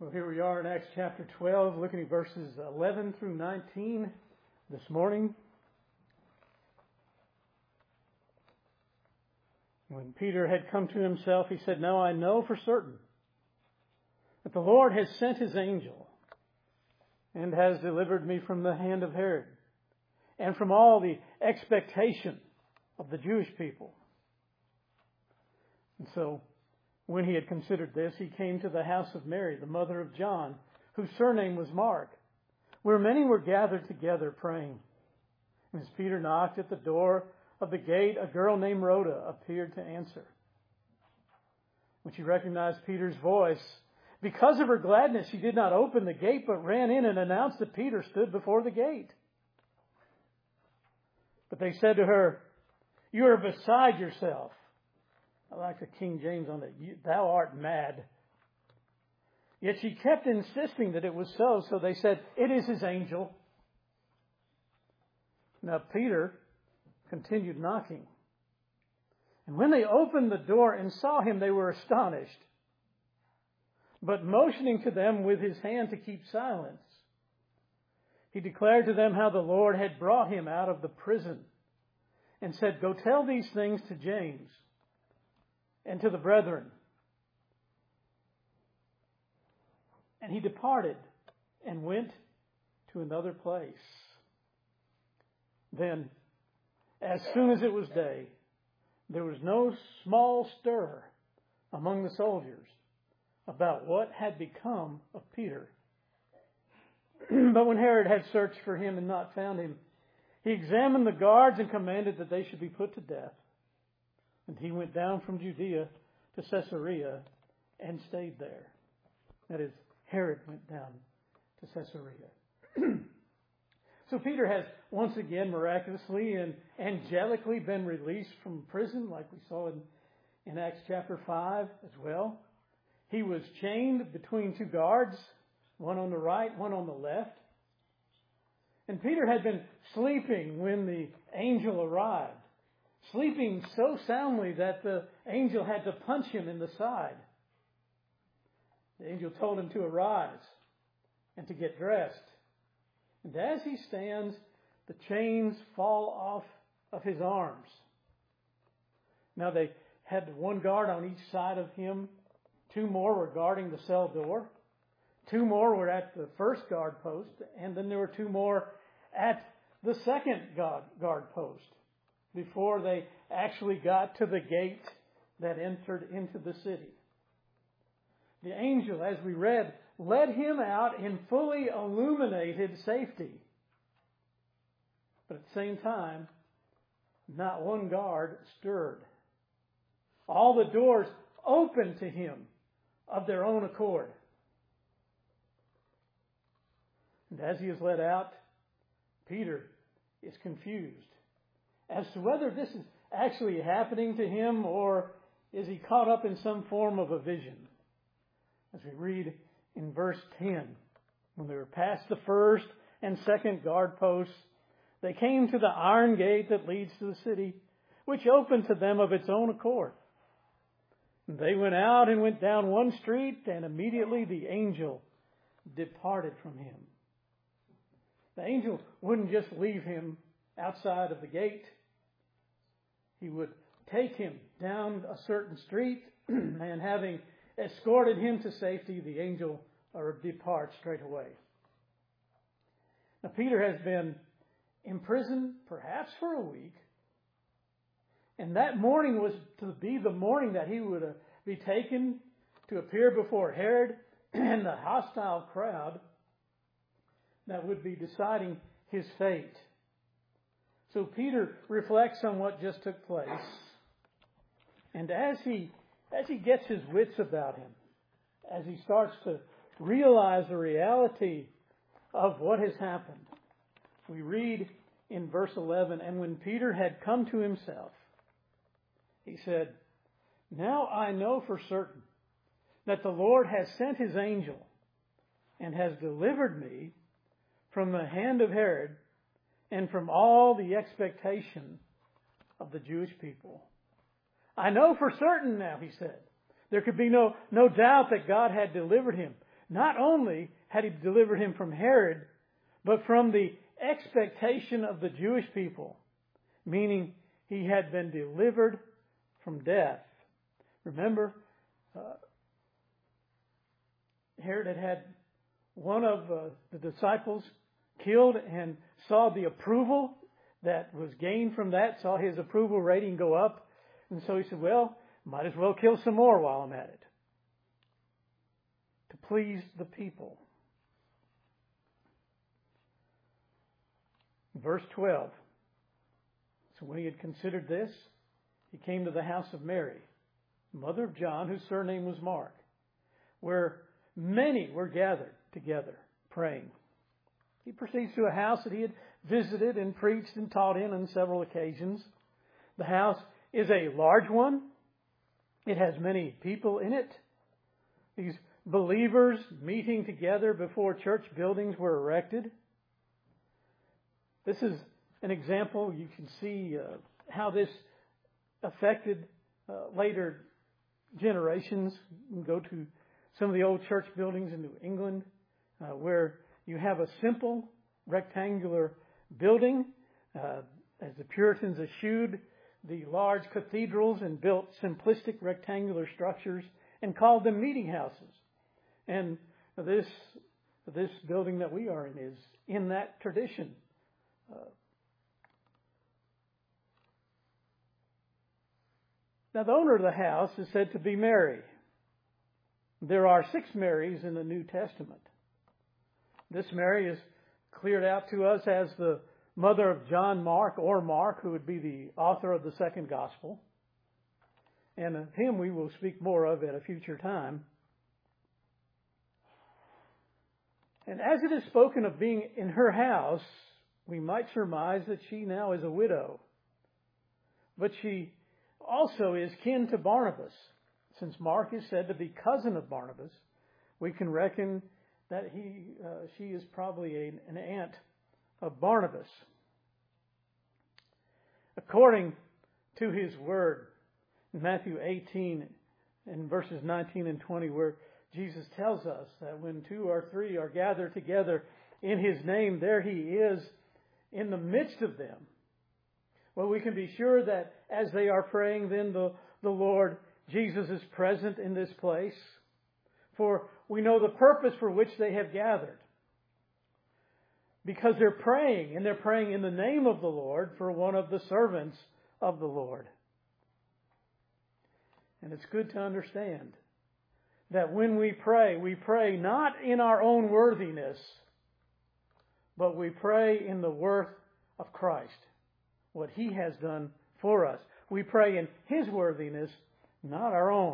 Well, here we are in Acts chapter 12, looking at verses 11 through 19 this morning. When Peter had come to himself, he said, "Now I know for certain that the Lord has sent his angel and has delivered me from the hand of Herod and from all the expectation of the Jewish people." And so, when he had considered this, he came to the house of Mary, the mother of John, whose surname was Mark, where many were gathered together praying. And as Peter knocked at the door of the gate, a girl named Rhoda appeared to answer. When she recognized Peter's voice, because of her gladness, she did not open the gate, but ran in and announced that Peter stood before the gate. But they said to her, "You are beside yourself." I like the King James on it. "Thou art mad." Yet she kept insisting that it was so they said, "It is his angel." Now Peter continued knocking. And when they opened the door and saw him, they were astonished. But motioning to them with his hand to keep silence, he declared to them how the Lord had brought him out of the prison and said, "Go tell these things to James and to the brethren." And he departed and went to another place. Then, as soon as it was day, there was no small stir among the soldiers about what had become of Peter. But when Herod had searched for him and not found him, he examined the guards and commanded that they should be put to death. And he went down from Judea to Caesarea and stayed there. That is, Herod went down to Caesarea. So Peter has once again miraculously and angelically been released from prison, like we saw in Acts chapter 5 as well. He was chained between two guards, one on the right, one on the left. And Peter had been sleeping when the angel arrived. Sleeping so soundly that the angel had to punch him in the side. The angel told him to arise and to get dressed. And as he stands, the chains fall off of his arms. Now they had one guard on each side of him. Two more were guarding the cell door. Two more were at the first guard post. And then there were two more at the second guard post, before they actually got to the gate that entered into the city. The angel, as we read, led him out in fully illuminated safety. But at the same time, not one guard stirred. All the doors opened to him of their own accord. And as he is led out, Peter is confused as to whether this is actually happening to him or is he caught up in some form of a vision. As we read in verse 10, when they were past the first and second guard posts, they came to the iron gate that leads to the city, which opened to them of its own accord. And they went out and went down one street, and immediately the angel departed from him. The angel wouldn't just leave him outside of the gate. He would take him down a certain street, and having escorted him to safety, the angel departs straight away. Now, Peter has been imprisoned perhaps for a week, and that morning was to be the morning that he would be taken to appear before Herod and the hostile crowd that would be deciding his fate. So Peter reflects on what just took place. And as he gets his wits about him, as he starts to realize the reality of what has happened, we read in verse 11, "And when Peter had come to himself, he said, 'Now I know for certain that the Lord has sent his angel and has delivered me from the hand of Herod and from all the expectation of the Jewish people.'" I know for certain now, he said. There could be no doubt that God had delivered him. not only had He delivered him from Herod, but from the expectation of the Jewish people, meaning He had been delivered from death. Remember, Herod had one of the disciples killed and saw the approval that was gained from that, saw his approval rating go up. And so he said, well, might as well kill some more while I'm at it, to please the people. Verse 12. So when he had considered this, he came to the house of Mary, mother of John, whose surname was Mark, where many were gathered together, praying. He proceeds to a house that he had visited and preached and taught in on several occasions. The house is a large one. It has many people in it. These believers meeting together before church buildings were erected. This is an example. You can see how this affected later generations. You can go to some of the old church buildings in New England where you have a simple rectangular building. As the Puritans eschewed the large cathedrals and built simplistic rectangular structures and called them meeting houses. And this building that we are in is in that tradition. Now, the owner of the house is said to be Mary. There are 6 Marys in the New Testament. This Mary is cleared out to us as the mother of John Mark, or Mark, who would be the author of the second gospel. And of him we will speak more of at a future time. And as it is spoken of being in her house, we might surmise that she now is a widow. But she also is kin to Barnabas. Since Mark is said to be cousin of Barnabas, we can reckon that she is probably an aunt of Barnabas. According to His Word, in Matthew 18 and verses 19 and 20, where Jesus tells us that when 2 or 3 are gathered together in His name, there He is in the midst of them. Well, we can be sure that as they are praying, then the Lord Jesus is present in this place. For we know the purpose for which they have gathered. Because they're praying, and they're praying in the name of the Lord for one of the servants of the Lord. And it's good to understand that when we pray not in our own worthiness, but we pray in the worth of Christ, what He has done for us. We pray in His worthiness, not our own.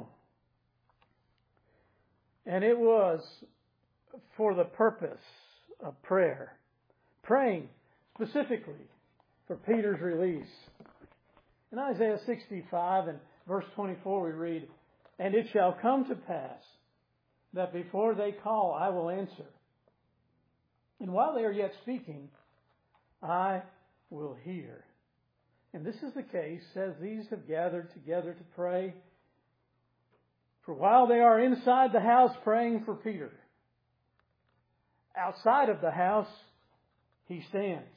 And it was for the purpose of prayer, praying specifically for Peter's release. In Isaiah 65 and verse 24 we read, "And it shall come to pass that before they call, I will answer. And while they are yet speaking, I will hear." And this is the case as these have gathered together to pray. For while they are inside the house praying for Peter, outside of the house, he stands.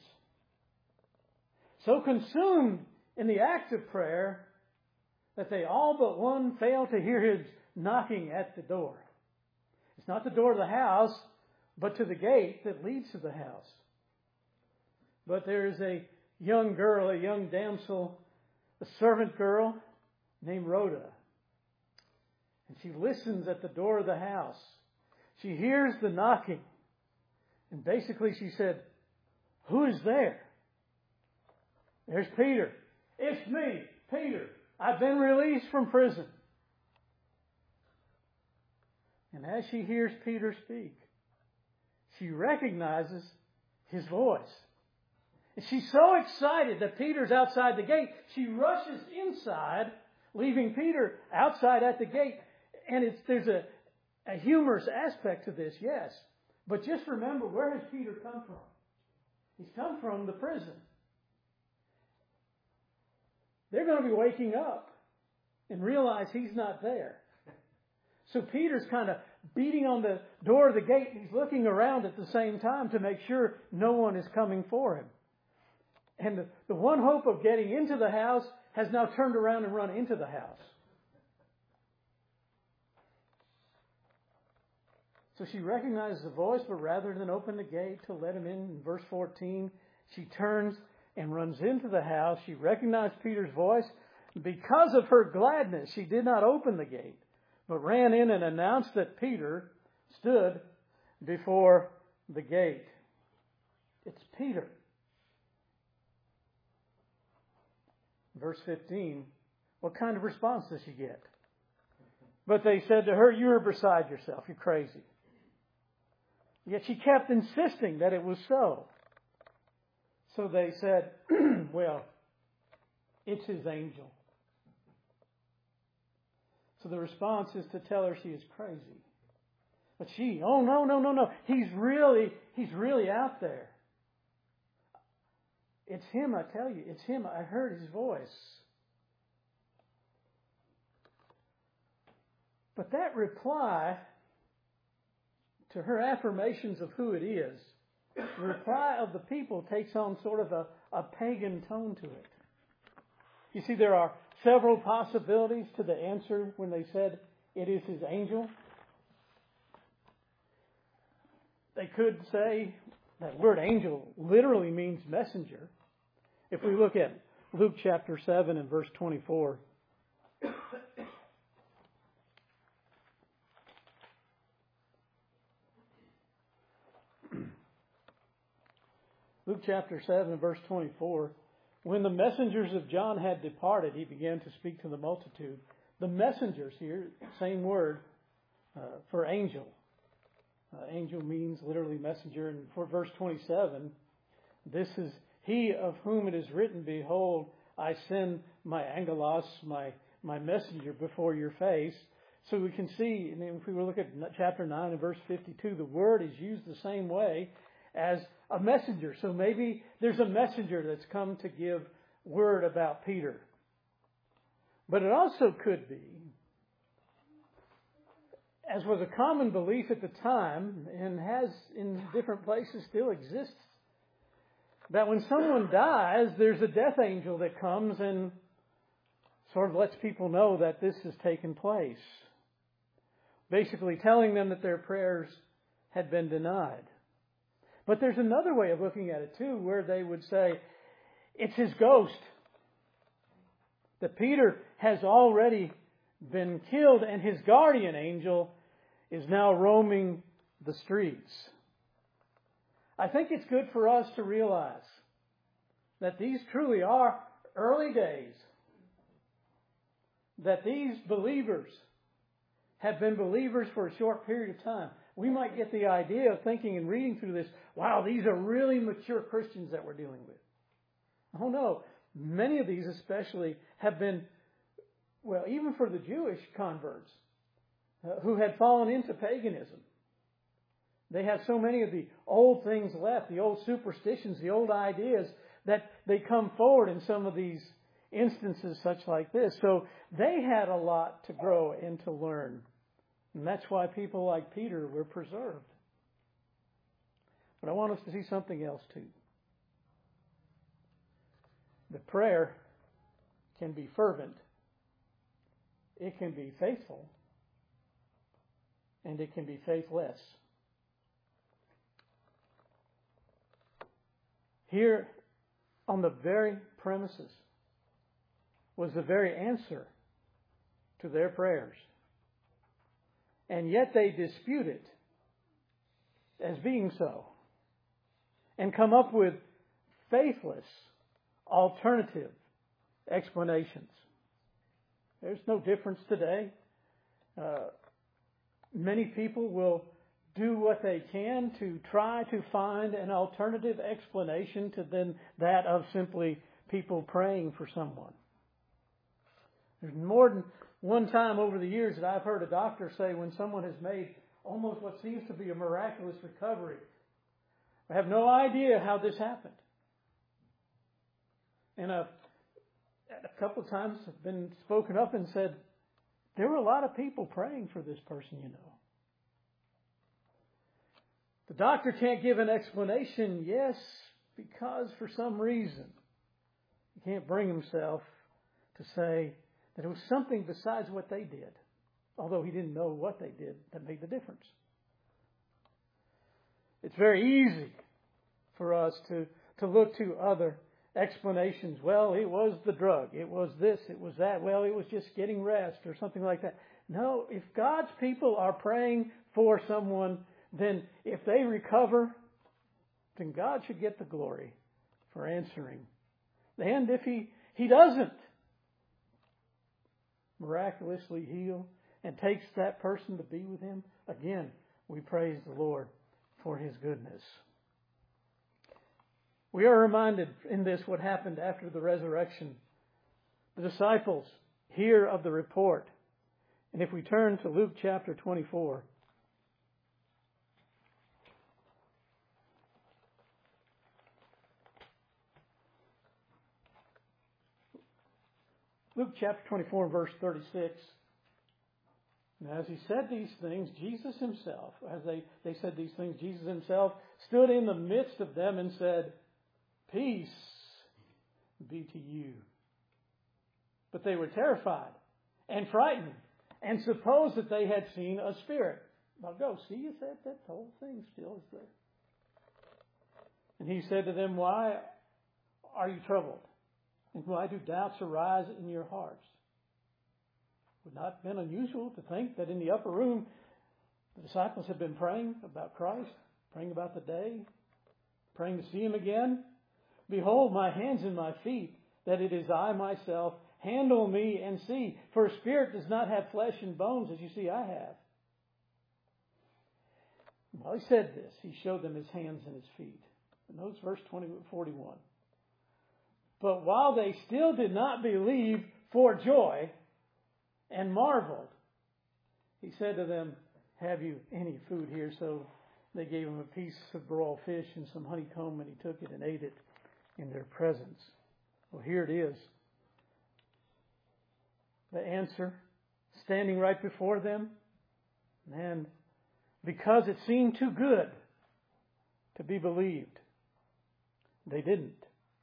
So consumed in the act of prayer that they all but one fail to hear his knocking at the door. It's not the door of the house, but to the gate that leads to the house. But there is a young girl, a young damsel, a servant girl named Rhoda. And she listens at the door of the house. She hears the knocking. And basically she said, "Who is there?" "There's Peter." "It's me, Peter. I've been released from prison." And as she hears Peter speak, she recognizes his voice. And she's so excited that Peter's outside the gate, she rushes inside, leaving Peter outside at the gate. And there's a humorous aspect to this, yes. But just remember, where has Peter come from? He's come from the prison. They're going to be waking up and realize he's not there. So Peter's kind of beating on the door of the gate. He's looking around at the same time to make sure no one is coming for him. And the one hope of getting into the house has now turned around and run into the house. So she recognizes the voice, but rather than open the gate to let him in verse 14, she turns and runs into the house. She recognized Peter's voice. Because of her gladness, she did not open the gate, but ran in and announced that Peter stood before the gate. It's Peter. Verse 15, what kind of response does she get? But they said to her, "You are beside yourself. You're crazy." Yet she kept insisting that it was so. So they said, "Well, it's his angel." So the response is to tell her she is crazy. But she, "Oh, no. He's really out there. It's him, I tell you. It's him. I heard his voice." But that reply to her affirmations of who it is, the reply of the people takes on sort of a pagan tone to it. You see, there are several possibilities to the answer when they said it is his angel. They could say that word angel literally means messenger. If we look at Luke chapter 7 and verse 24. Luke chapter 7 verse 24. When the messengers of John had departed, he began to speak to the multitude. The messengers here, same word for angel. Angel means literally messenger. And for verse 27, this is he of whom it is written, "Behold, I send my angelos, my messenger before your face." So we can see, and if we look at chapter 9 and verse 52, the word is used the same way as a messenger. So maybe there's a messenger that's come to give word about Peter. But it also could be, as was a common belief at the time and has in different places still exists, that when someone dies, there's a death angel that comes and sort of lets people know that this has taken place. Basically telling them that their prayers had been denied. But there's another way of looking at it too, where they would say, it's his ghost. That Peter has already been killed and his guardian angel is now roaming the streets. I think it's good for us to realize that these truly are early days. That these believers have been believers for a short period of time. We might get the idea of thinking and reading through this, wow, these are really mature Christians that we're dealing with. Oh no, many of these especially have been, well, even for the Jewish converts who had fallen into paganism. They have so many of the old things left, the old superstitions, the old ideas, that they come forward in some of these instances such like this. So they had a lot to grow and to learn. And that's why people like Peter were preserved. But I want us to see something else too. The prayer can be fervent, it can be faithful, and it can be faithless. Here on the very premises was the very answer to their prayers. And yet they dispute it as being so and come up with faithless alternative explanations. There's no difference today. Many people will do what they can to try to find an alternative explanation to then that of simply people praying for someone. There's more than one time over the years that I've heard a doctor say when someone has made almost what seems to be a miraculous recovery, I have no idea how this happened. And a couple of times I've been spoken up and said, there were a lot of people praying for this person, you know. The doctor can't give an explanation, yes, because for some reason he can't bring himself to say that it was something besides what they did, although he didn't know what they did that made the difference. It's very easy for us to look to other explanations. Well, it was the drug. It was this. It was that. Well, it was just getting rest or something like that. No, if God's people are praying for someone, then if they recover, then God should get the glory for answering. And if he doesn't miraculously heal and takes that person to be with him, again, we praise the Lord for his goodness. We are reminded in this what happened after the resurrection. The disciples hear of the report. And if we turn to Luke chapter 24, Luke chapter 24 and verse 36. And as he said these things, Jesus himself, as they said these things, Jesus himself stood in the midst of them and said, "Peace be to you." But they were terrified and frightened and supposed that they had seen a spirit. Now go, see, you said that whole thing still is there. And he said to them, "Why are you troubled? And why do doubts arise in your hearts? It would not have been unusual to think that in the upper room the disciples had been praying about Christ, praying about the day, praying to see him again. Behold my hands and my feet, that it is I myself. Handle me and see. For a spirit does not have flesh and bones, as you see I have." While he said this, he showed them his hands and his feet. And notice verse 41. But while they still did not believe for joy and marveled, he said to them, "Have you any food here?" So they gave him a piece of broiled fish and some honeycomb, and he took it and ate it in their presence. Well, here it is. The answer standing right before them. And because it seemed too good to be believed, they didn't.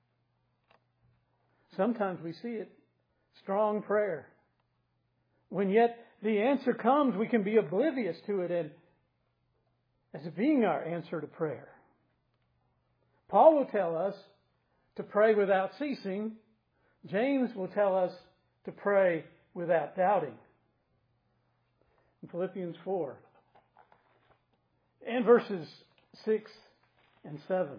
Sometimes we see it, strong prayer. When yet the answer comes, we can be oblivious to it and as it being our answer to prayer. Paul will tell us to pray without ceasing. James will tell us to pray without doubting. In Philippians 4 and verses 6 and 7.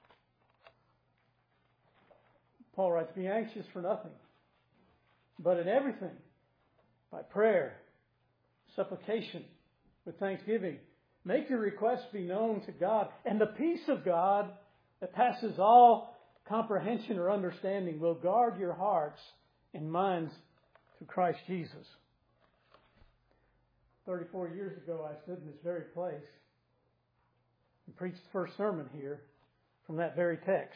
Paul writes, "Be anxious for nothing, but in everything, by prayer, supplication, with thanksgiving, make your requests be known to God, and the peace of God that passes all comprehension or understanding will guard your hearts and minds through Christ Jesus." 34 years ago, I stood in this very place and preached the first sermon here from that very text.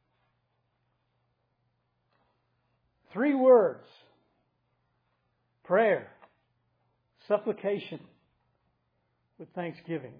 3 words: prayer, supplication, with thanksgiving.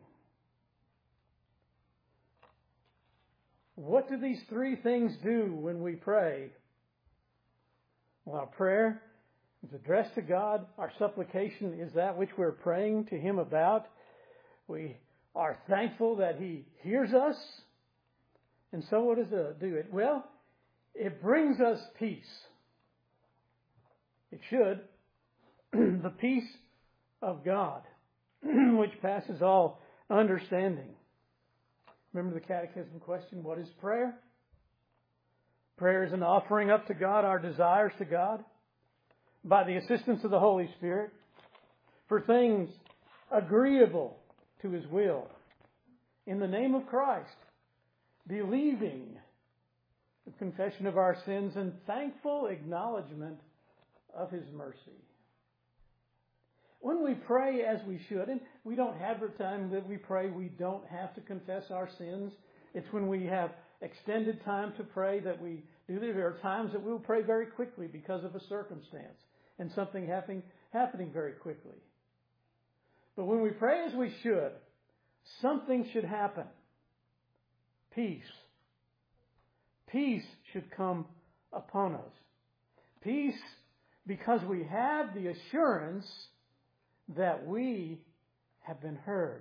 What do these 3 things do when we pray? Well, our prayer is addressed to God. Our supplication is that which we're praying to him about. We are thankful that he hears us. And so what does it do? Well, it brings us peace. It should. The peace of God, which passes all understanding. Remember the catechism question, what is prayer? Prayer is an offering up to God our desires to God by the assistance of the Holy Spirit for things agreeable to his will in the name of Christ, believing the confession of our sins and thankful acknowledgement of his mercy. When we pray as we should, and we don't have the time that we pray, we don't have to confess our sins. It's when we have extended time to pray that we do that. There are times that we'll pray very quickly because of a circumstance and something happening very quickly. But when we pray as we should, something should happen. Peace. Peace should come upon us. Peace because we have the assurance that we have been heard.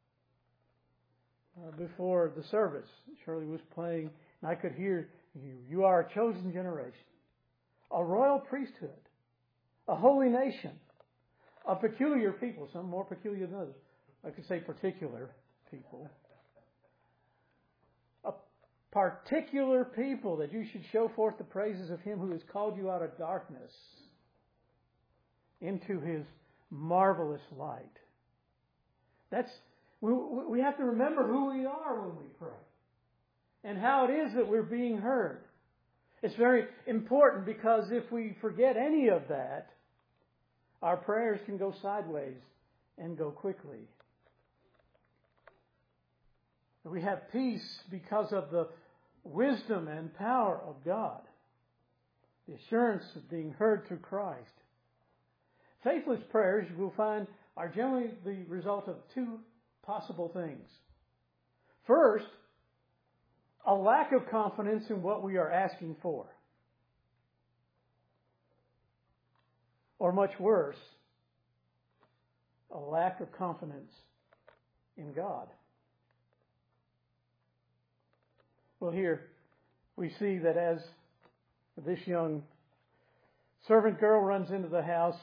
Before the service, Shirley was playing, and I could hear you. You are a chosen generation, a royal priesthood, a holy nation, a peculiar people, some more peculiar than others. I could say particular people. A particular people, that you should show forth the praises of Him who has called you out of darkness into His marvelous light. We have to remember who we are when we pray and how it is that we're being heard. It's very important, because if we forget any of that, our prayers can go sideways and go quickly. We have peace because of the wisdom and power of God, the assurance of being heard through Christ. Faithless prayers, you will find, are generally the result of two possible things. First, a lack of confidence in what we are asking for. Or much worse, a lack of confidence in God. Well, here we see that as this young servant girl runs into the house,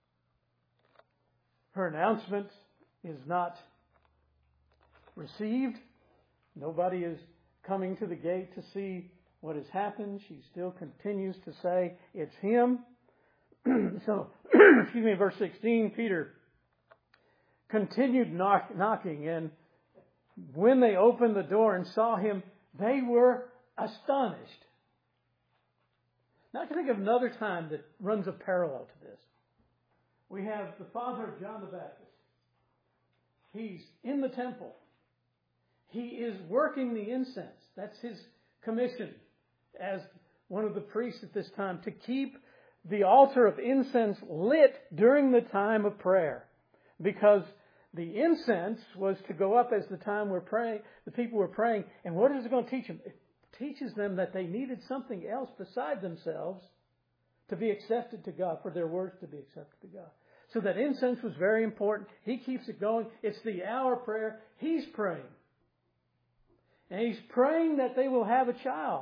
her announcement is not received. Nobody is coming to the gate to see what has happened. She still continues to say, "It's him." So, verse 16, Peter continued knocking, and when they opened the door and saw him, they were astonished. Now I can think of another time that runs a parallel to this. We have the father of John the Baptist. He's in the temple. He is working the incense. That's his commission as one of the priests at this time, to keep the altar of incense lit during the time of prayer. Because the incense was to go up as the time we're praying, the people were praying. And what is it going to teach them? It teaches them that they needed something else beside themselves to be accepted to God, for their words to be accepted to God. So that incense was very important. He keeps it going. It's the hour prayer. He's praying. And he's praying that they will have a child.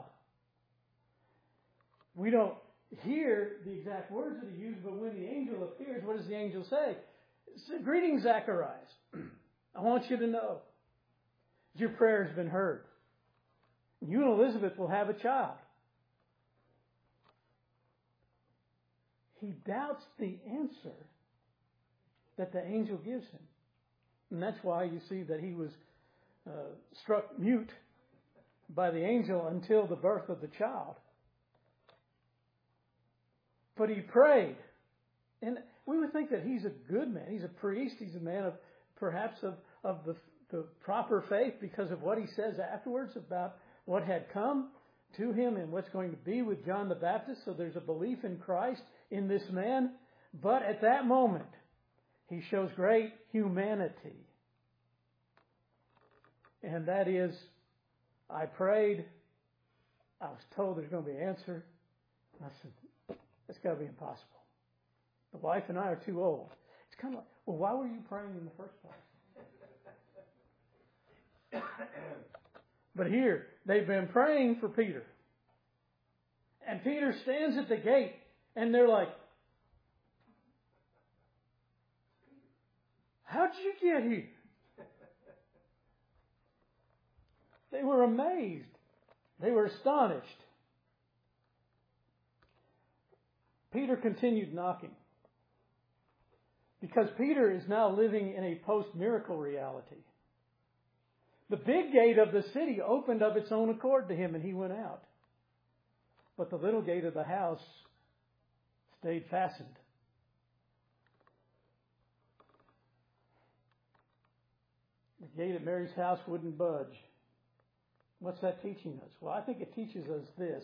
We don't hear the exact words that he used, but when the angel appears, what does the angel say? "Greetings, Zacharias. I want you to know your prayer has been heard. You and Elizabeth will have a child." He doubts the answer that the angel gives him. And that's why you see that he was struck mute by the angel until the birth of the child. But he prayed. And we would think that he's a good man. He's a priest. He's a man of perhaps of the proper faith, because of what he says afterwards about what had come to him and what's going to be with John the Baptist. So there's a belief in Christ in this man. But at that moment, he shows great humanity. And that is, I prayed. I was told there's going to be an answer. And I said, that's got to be impossible. The wife and I are too old. It's kind of like, well, why were you praying in the first place? But here, they've been praying for Peter. And Peter stands at the gate, and they're like, "How'd you get here?" They were amazed. They were astonished. Peter continued knocking, because Peter is now living in a post-miracle reality. The big gate of the city opened of its own accord to him, and he went out. But the little gate of the house stayed fastened. The gate at Mary's house wouldn't budge. What's that teaching us? Well, I think it teaches us this.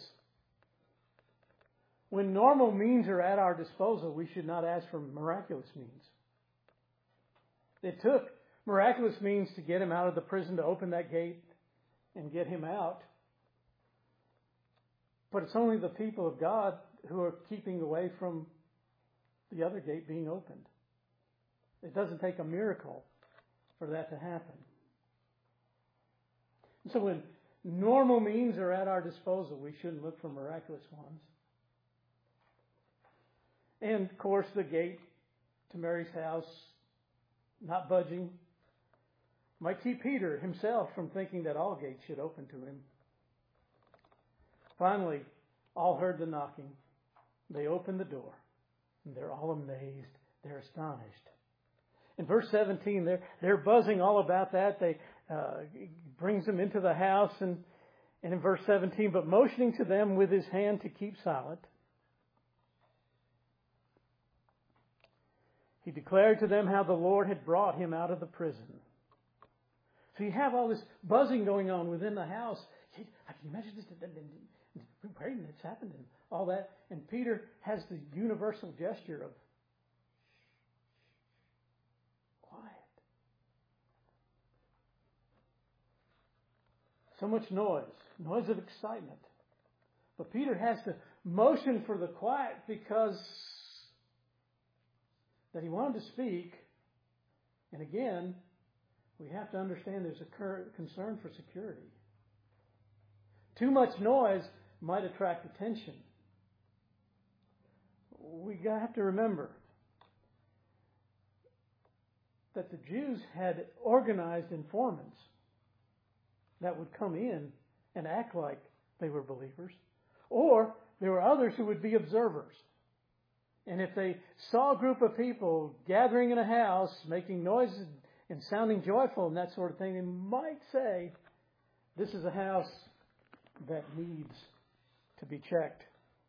When normal means are at our disposal, we should not ask for miraculous means. It took Miraculous means to get him out of the prison, to open that gate and get him out. But it's only the people of God who are keeping away from the other gate being opened. It doesn't take a miracle for that to happen. So when normal means are at our disposal, we shouldn't look for miraculous ones. And of course, the gate to Mary's house not budging might keep Peter himself from thinking that all gates should open to him. Finally, all heard the knocking. They opened the door, and they're all amazed. They're astonished. In verse 17, they're buzzing all about that. They brings them into the house, and in verse 17, but motioning to them with his hand to keep silent, he declared to them how the Lord had brought him out of the prison. So you have all this buzzing going on within the house. Can you imagine this? It's happened and all that. And Peter has the universal gesture of quiet. So much noise of excitement. But Peter has to motion for the quiet because that he wanted to speak. And again, we have to understand there's a concern for security. Too much noise might attract attention. We have to remember that the Jews had organized informants that would come in and act like they were believers. Or there were others who would be observers. And if they saw a group of people gathering in a house, making noises and sounding joyful and that sort of thing, they might say, this is a house that needs to be checked.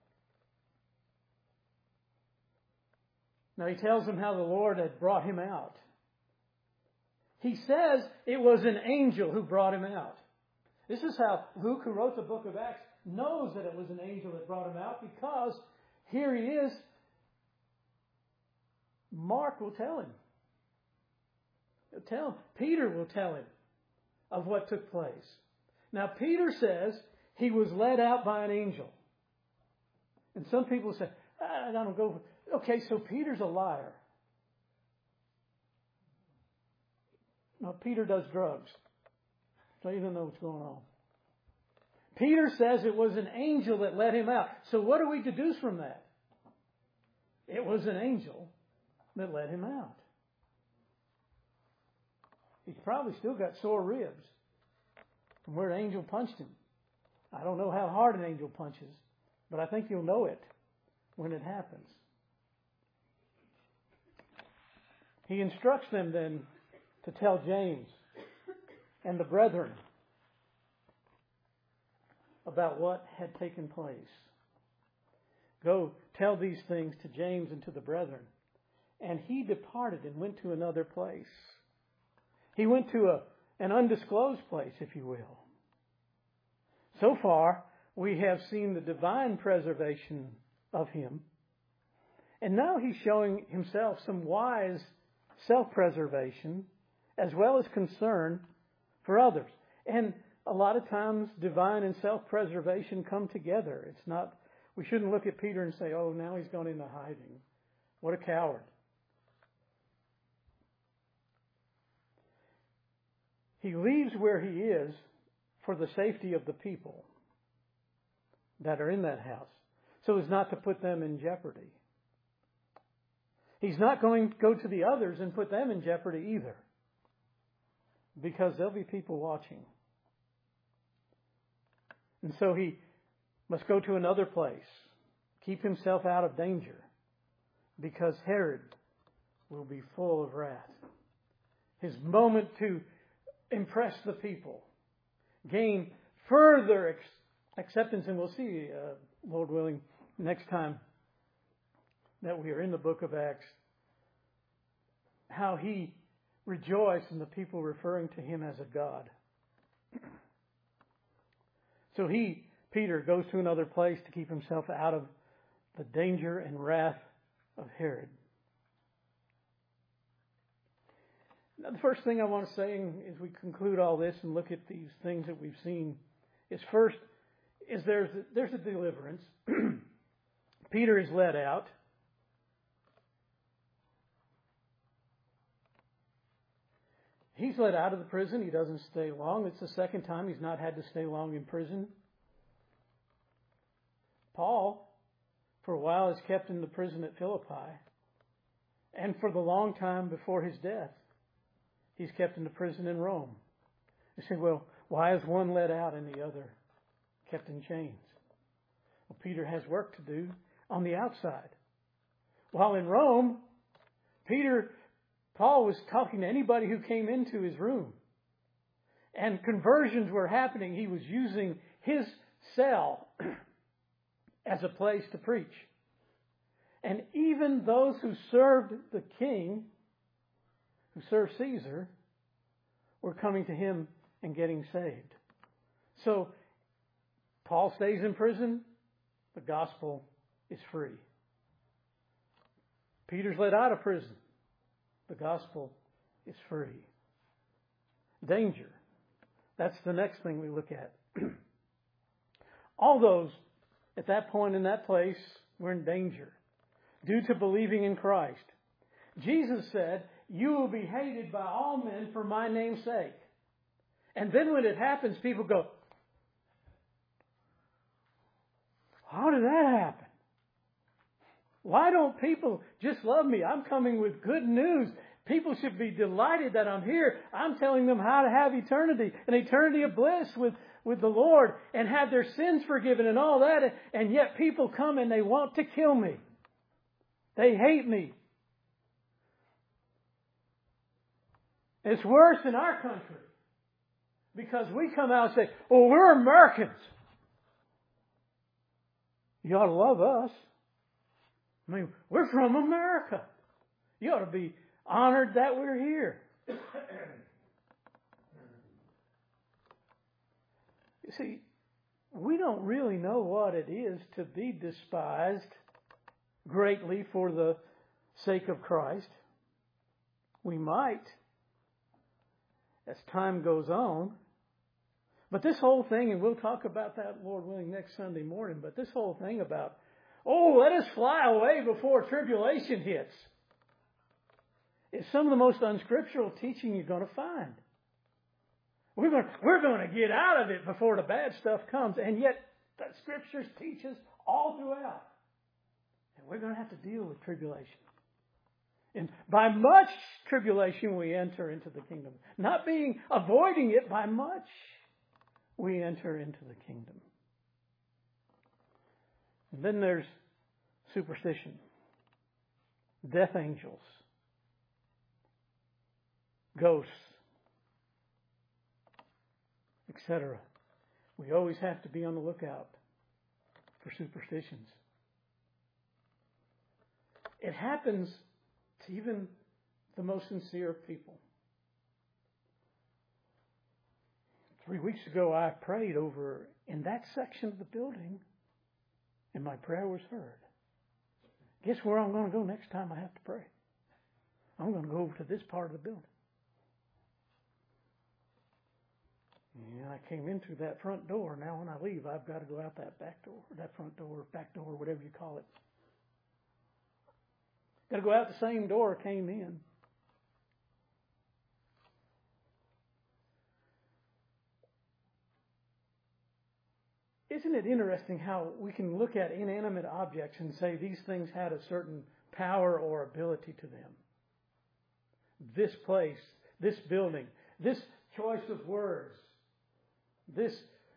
Now he tells them how the Lord had brought him out. He says it was an angel who brought him out. This is how Luke, who wrote the book of Acts, knows that it was an angel that brought him out, because here he is. Mark will tell him. Peter will tell him of what took place. Now Peter says he was led out by an angel. And some people say, I don't go. Okay, so Peter's a liar. No, Peter does drugs. So you don't know what's going on. Peter says it was an angel that led him out. So what do we deduce from that? It was an angel that led him out. He's probably still got sore ribs from where an angel punched him. I don't know how hard an angel punches, but I think you'll know it when it happens. He instructs them then to tell James and the brethren about what had taken place. Go tell these things to James and to the brethren. And he departed and went to another place. He went to an undisclosed place, if you will. So far, we have seen the divine preservation of him. And now he's showing himself some wise self-preservation as well as concern for others. And a lot of times, divine and self-preservation come together. It's not, we shouldn't look at Peter and say, oh, now he's gone into hiding. What a coward. He leaves where he is for the safety of the people that are in that house, so as not to put them in jeopardy. He's not going to go to the others and put them in jeopardy either, because there'll be people watching. And so he must go to another place, keep himself out of danger, because Herod will be full of wrath. His moment to impress the people, gain further acceptance, and we'll see, Lord willing, next time that we are in the book of Acts, how he rejoiced in the people referring to him as a God. So Peter, goes to another place to keep himself out of the danger and wrath of Herod. Now, the first thing I want to say as we conclude all this and look at these things that we've seen is first, there's a deliverance. Peter is led out. He's let out of the prison. He doesn't stay long. It's the second time he's not had to stay long in prison. Paul, for a while, is kept in the prison at Philippi. And for the long time before his death, he's kept in the prison in Rome. You say, well, why is one let out and the other kept in chains? Well, Peter has work to do on the outside. While in Rome, Paul was talking to anybody who came into his room. And conversions were happening. He was using his cell as a place to preach. And even those who served the king, who served Caesar, were coming to him and getting saved. So, Paul stays in prison. The gospel is free. Peter's let out of prison. The gospel is free. Danger. That's the next thing we look at. All those at that point in that place were in danger due to believing in Christ. Jesus said, "You will be hated by all men for my name's sake." And then when it happens, people go, "How did that happen? Why don't people just love me? I'm coming with good news. People should be delighted that I'm here. I'm telling them how to have eternity, an eternity of bliss with the Lord and have their sins forgiven and all that. And yet people come and they want to kill me. They hate me." It's worse in our country because we come out and say, "Oh, we're Americans. You ought to love us. I mean, we're from America. You ought to be honored that we're here." You see, we don't really know what it is to be despised greatly for the sake of Christ. We might, as time goes on. But this whole thing, and we'll talk about that, Lord willing, next Sunday morning, but this whole thing about, let us fly away before tribulation hits, is some of the most unscriptural teaching you're going to find. We're going to get out of it before the bad stuff comes, and yet the Scriptures teach us all throughout. And we're going to have to deal with tribulation. And by much tribulation we enter into the kingdom. Not avoiding it, by much we enter into the kingdom. And then there's superstition, death angels, ghosts, etc. We always have to be on the lookout for superstitions. It happens to even the most sincere of people. 3 weeks ago, I prayed over in that section of the building, and my prayer was heard. Guess where I'm going to go next time I have to pray? I'm going to go over to this part of the building. And I came in through that front door. Now when I leave, I've got to go out that back door, that front door, back door, whatever you call it. Got to go out the same door I came in. Isn't it interesting how we can look at inanimate objects and say these things had a certain power or ability to them? This place, this building, this choice of words, this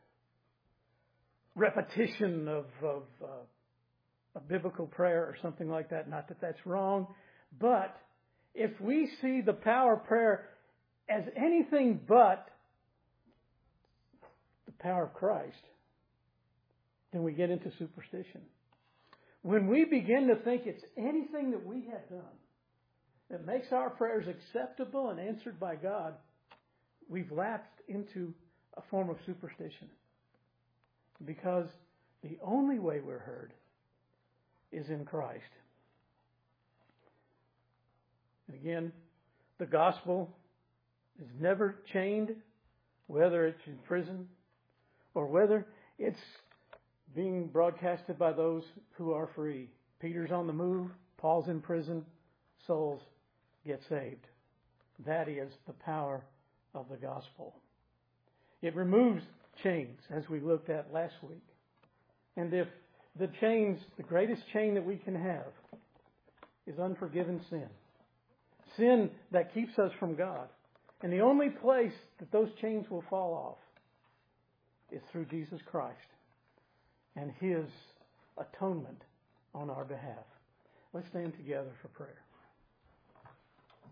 repetition of a biblical prayer or something like that. Not that that's wrong, but if we see the power of prayer as anything but the power of Christ, then we get into superstition. When we begin to think it's anything that we have done that makes our prayers acceptable and answered by God, we've lapsed into a form of superstition. Because the only way we're heard is in Christ. And again, the gospel is never chained, whether it's in prison or whether it's being broadcasted by those who are free. Peter's on the move, Paul's in prison, souls get saved. That is the power of the gospel. It removes chains, as we looked at last week. And if the greatest chain that we can have is unforgiven sin. Sin that keeps us from God. And the only place that those chains will fall off is through Jesus Christ and His atonement on our behalf. Let's stand together for prayer.